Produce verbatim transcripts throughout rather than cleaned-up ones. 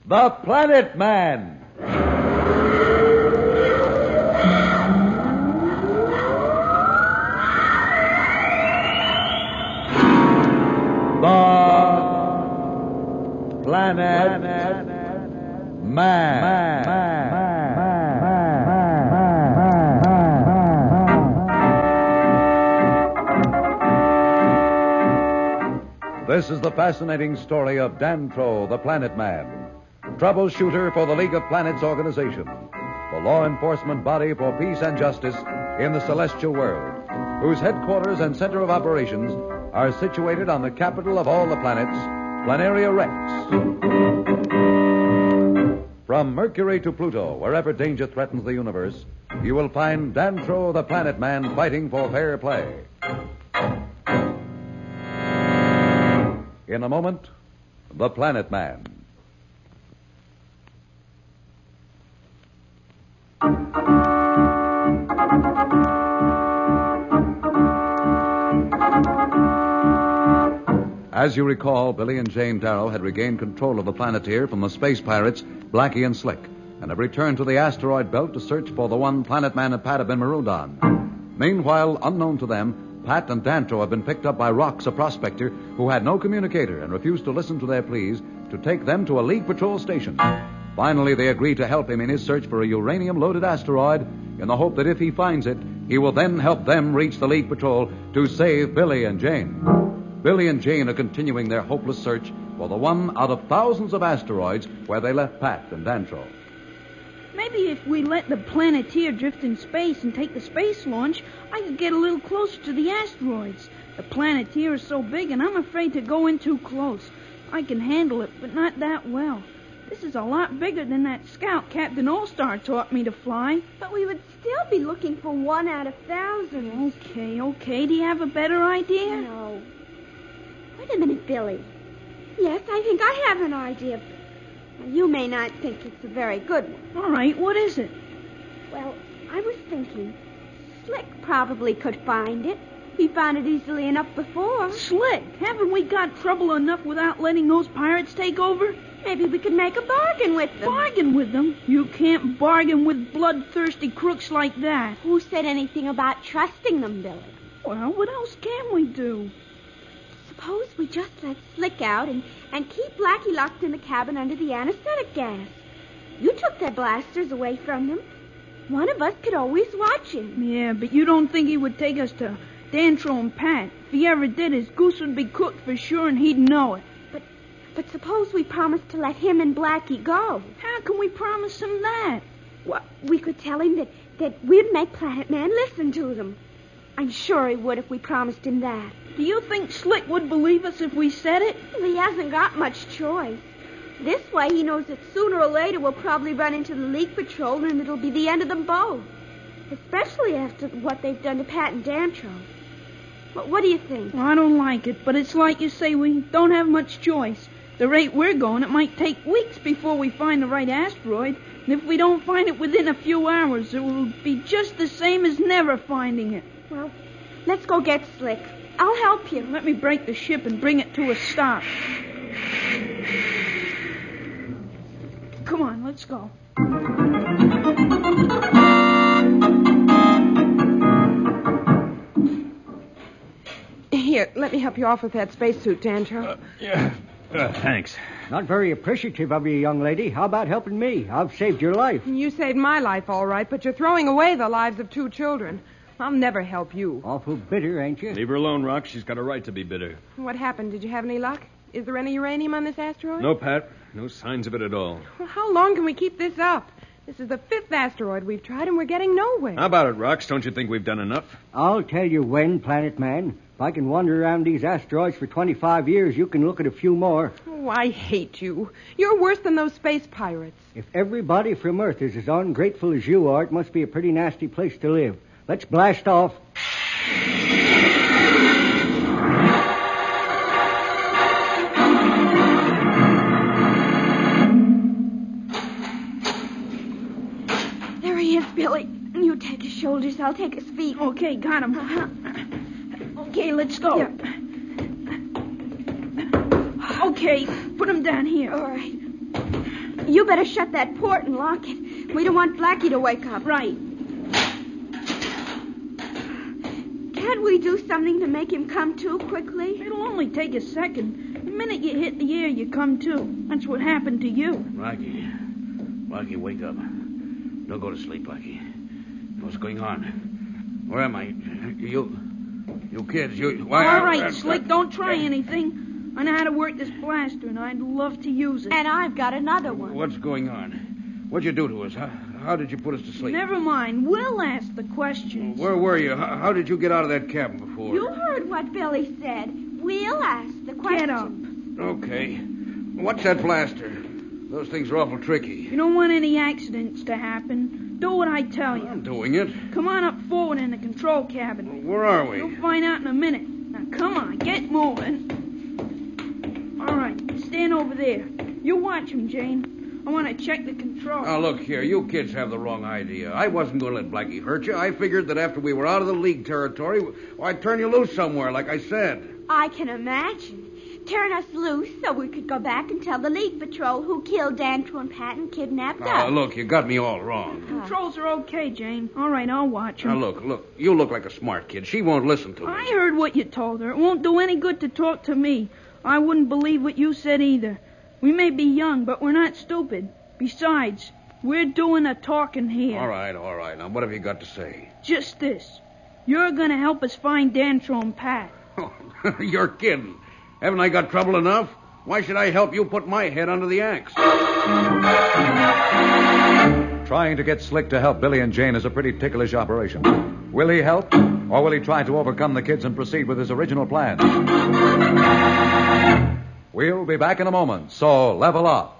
The Planet Man. The Planet Man. This is the fascinating story of Dantro, the Planet Man, troubleshooter for the League of Planets organization, the law enforcement body for peace and justice in the celestial world, whose headquarters and center of operations are situated on the capital of all the planets, Planaria Rex. From Mercury to Pluto, wherever danger threatens the universe, you will find Dantro, the Planet Man, fighting for fair play. In a moment, The Planet Man. As you recall, Billy and Jane Darrow had regained control of the Planeteer from the space pirates Blackie and Slick, and have returned to the asteroid belt to search for the one Planet Man and Pat have been marooned on. Meanwhile, unknown to them, Pat and Dantro have been picked up by Rox, a prospector who had no communicator and refused to listen to their pleas to take them to a League patrol station. Finally, they agree to help him in his search for a uranium-loaded asteroid in the hope that if he finds it, he will then help them reach the League patrol to save Billy and Jane. Billy and Jane are continuing their hopeless search for the one out of thousands of asteroids where they left Pat and Dantro. Maybe if we let the Planeteer drift in space and take the space launch, I could get a little closer to the asteroids. The Planeteer is so big, and I'm afraid to go in too close. I can handle it, but not that well. This is a lot bigger than that scout Captain All-Star taught me to fly. But we would still be looking for one out of thousands. Okay, okay. Do you have a better idea? No. Wait a minute, Billy. Yes, I think I have an idea. You may not think it's a very good one. All right, what is it? Well, I was thinking Slick probably could find it. He found it easily enough before. Slick? Haven't we got trouble enough without letting those pirates take over? Maybe we could make a bargain with them. Bargain with them? You can't bargain with bloodthirsty crooks like that. Who said anything about trusting them, Billy? Well, what else can we do? Suppose we just let Slick out and, and keep Blackie locked in the cabin under the anesthetic gas. You took their blasters away from them. One of us could always watch him. Yeah, but you don't think he would take us to Dantro and Pat? If he ever did, his goose would be cooked for sure, and he'd know it. But but suppose we promised to let him and Blackie go. How can we promise him that? Well, we could tell him that, that we'd make Planet Man listen to them. I'm sure he would if we promised him that. Do you think Slick would believe us if we said it? Well, he hasn't got much choice. This way he knows that sooner or later we'll probably run into the League Patrol and it'll be the end of them both. Especially after what they've done to Pat and Dantro. What, what do you think? Well, I don't like it, but it's like you say, we don't have much choice. The rate we're going, it might take weeks before we find the right asteroid. And if we don't find it within a few hours, it will be just the same as never finding it. Well, let's go get Slick. I'll help you. Let me break the ship and bring it to a stop. Come on, let's go. Here, let me help you off with that spacesuit, Dantro. Uh, yeah, uh, thanks. Not very appreciative of you, young lady. How about helping me? I've saved your life. You saved my life, all right, but you're throwing away the lives of two children. I'll never help you. Awful bitter, ain't you? Leave her alone, Rock. She's got a right to be bitter. What happened? Did you have any luck? Is there any uranium on this asteroid? No, Pat. No signs of it at all. Well, how long can we keep this up? This is the fifth asteroid we've tried, and we're getting nowhere. How about it, Rox? Don't you think we've done enough? I'll tell you when, Planet Man. If I can wander around these asteroids for twenty-five years, you can look at a few more. Oh, I hate you. You're worse than those space pirates. If everybody from Earth is as ungrateful as you are, it must be a pretty nasty place to live. Let's blast off. There he is, Billy. You take his shoulders, I'll take his feet. Okay, got him. Uh-huh. Okay, let's go. Yeah. Okay, put him down here. All right. You better shut that port and lock it. We don't want Blackie to wake up. Right. Can't we do something to make him come to quickly? It'll only take a second. The minute you hit the air, you come to. That's what happened to you. Blackie. Blackie, wake up. Don't go to sleep, Blackie. What's going on? Where am I? You... You kids, you... Why, All right, I, I, Slick, don't try anything. I know how to work this blaster, and I'd love to use it. And I've got another one. What's going on? What'd you do to us? How, how did you put us to sleep? Never mind. We'll ask the questions. Where were you? How, how did you get out of that cabin before? You heard what Billy said. We'll ask the questions. Get up. Okay. What's that blaster? Those things are awful tricky. You don't want any accidents to happen. Do what I tell you. I'm doing it. Come on up forward in the control cabin. Where are we? You'll find out in a minute. Now, come on. Get moving. All right. Stand over there. You watch him, Jane. I want to check the control. Now, look here. You kids have the wrong idea. I wasn't going to let Blackie hurt you. I figured that after we were out of the League territory, well, I'd turn you loose somewhere, like I said. I can imagine. Turn us loose so we could go back and tell the League Patrol who killed Dantrell and Pat and kidnapped Now, us. look, you got me all wrong. Controls are okay, Jane. All right, I'll watch him. Now, look, look. You look like a smart kid. She won't listen to me. I heard what you told her. It won't do any good to talk to me. I wouldn't believe what you said either. We may be young, but we're not stupid. Besides, we're doing a talking here. All right, all right. Now, what have you got to say? Just this. You're going to help us find Dantrell and Pat. You're kidding. Haven't I got trouble enough? Why should I help you put my head under the axe? Trying to get Slick to help Billy and Jane is a pretty ticklish operation. Will he help, or will he try to overcome the kids and proceed with his original plan? We'll be back in a moment, so level up.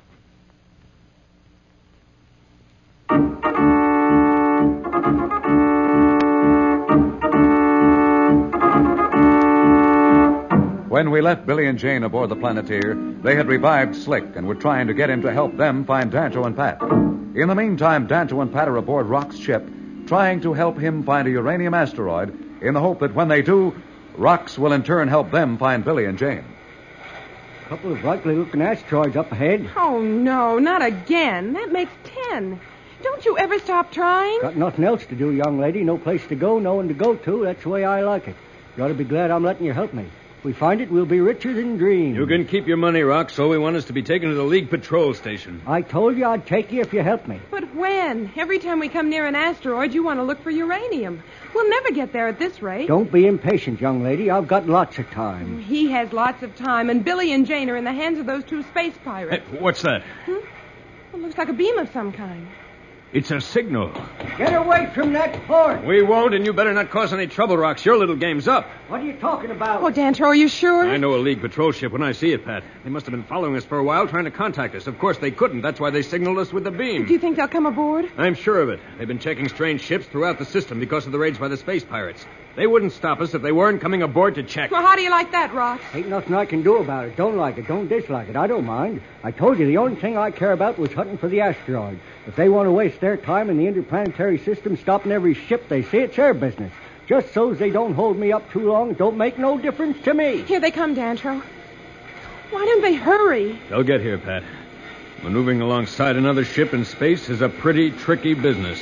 When we left Billy and Jane aboard the Planeteer, they had revived Slick and were trying to get him to help them find Dantrell and Pat. In the meantime, Dantrell and Pat are aboard Rock's ship, trying to help him find a uranium asteroid in the hope that when they do, Rock's will in turn help them find Billy and Jane. A couple of likely-looking asteroids up ahead. Oh, no, not again. That makes ten. Don't you ever stop trying? Got nothing else to do, young lady. No place to go, no one to go to. That's the way I like it. You ought to be glad I'm letting you help me. If we find it, we'll be richer than dreams. You can keep your money, Rock. All we want is to be taken to the League Patrol Station. I told you I'd take you if you helped me. But when? Every time we come near an asteroid, you want to look for uranium. We'll never get there at this rate. Don't be impatient, young lady. I've got lots of time. He has lots of time, and Billy and Jane are in the hands of those two space pirates. Hey, what's that? Hmm? It looks like a beam of some kind. It's a signal. Get away from that port. We won't, and you better not cause any trouble, Rox. Your little game's up. What are you talking about? Oh, Dantrell, are you sure? I know a League patrol ship when I see it, Pat. They must have been following us for a while, trying to contact us. Of course, they couldn't. That's why they signaled us with the beam. Do you think they'll come aboard? I'm sure of it. They've been checking strange ships throughout the system because of the raids by the space pirates. They wouldn't stop us if they weren't coming aboard to check. Well, how do you like that, Rox? Ain't nothing I can do about it. Don't like it. Don't dislike it. I don't mind. I told you the only thing I care about was hunting for the asteroid. If they want to waste their time in the interplanetary system stopping every ship they see, it's their business. Just so's they don't hold me up too long, it don't make no difference to me. Here they come, Dantrell. Why don't they hurry? They'll get here, Pat. Maneuvering alongside another ship in space is a pretty tricky business.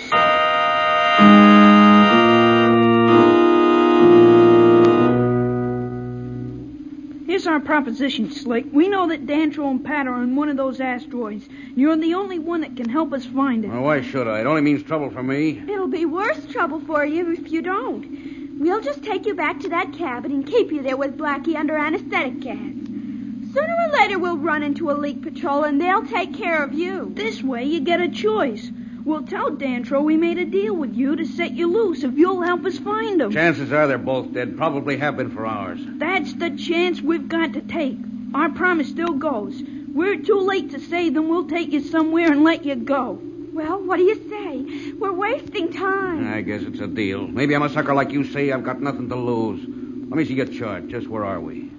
Here's our proposition, Slick. We know that Dantrell and Pat are on one of those asteroids. You're the only one that can help us find it. Well, why should I? It only means trouble for me. It'll be worse trouble for you if you don't. We'll just take you back to that cabin and keep you there with Blackie under anesthetic gas. Sooner or later, we'll run into a League patrol, and they'll take care of you. This way, you get a choice. We'll tell Dantrell we made a deal with you to set you loose if you'll help us find them. Chances are they're both dead. Probably have been for hours. That's the chance we've got to take. Our promise still goes. We're too late to save them. We'll take you somewhere and let you go. Well, what do you say? We're wasting time. I guess it's a deal. Maybe I'm a sucker like you say. I've got nothing to lose. Let me see your chart. Just where are we?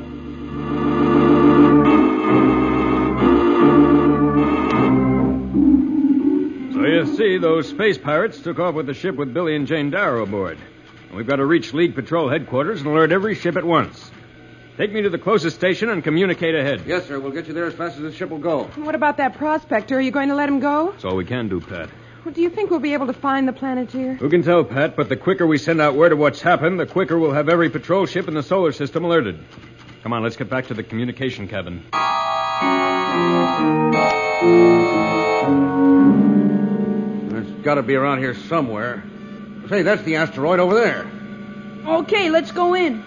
So you see, those space pirates took off with the ship with Billy and Jane Darrow aboard. And we've got to reach League Patrol headquarters and alert every ship at once. Take me to the closest station and communicate ahead. Yes, sir. We'll get you there as fast as the ship will go. What about that prospector? Are you going to let him go? That's all we can do, Pat. Well, do you think we'll be able to find the Planeteer? Who can tell, Pat? But the quicker we send out word of what's happened, the quicker we'll have every patrol ship in the solar system alerted. Come on, let's get back to the communication cabin. It's got to be around here somewhere. Say, that's the asteroid over there. Okay, let's go in.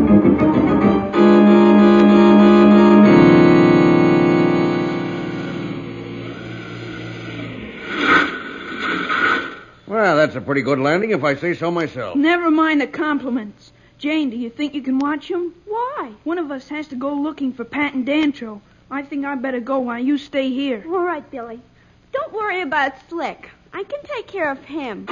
Well, that's a pretty good landing if I say so myself. Never mind the compliments. Jane, do you think you can watch him? Why? One of us has to go looking for Pat and Dantro. I think I better go while you stay here. All right, Billy. Don't worry about Slick. I can take care of him.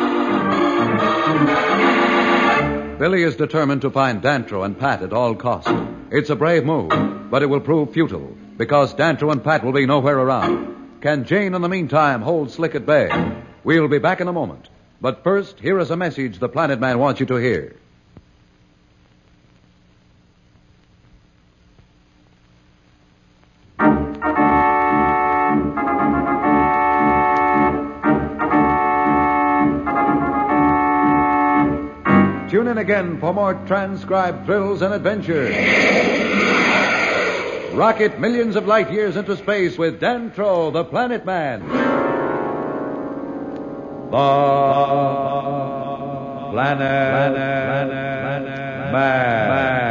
Billy is determined to find Dantro and Pat at all costs. It's a brave move, but it will prove futile, because Dantro and Pat will be nowhere around. Can Jane, in the meantime, hold Slick at bay? We'll be back in a moment. But first, here is a message the Planet Man wants you to hear. Tune in again for more transcribed thrills and adventures. Rocket millions of light years into space with Dantro, the Planet Man. The Planet, Planet, Planet Man.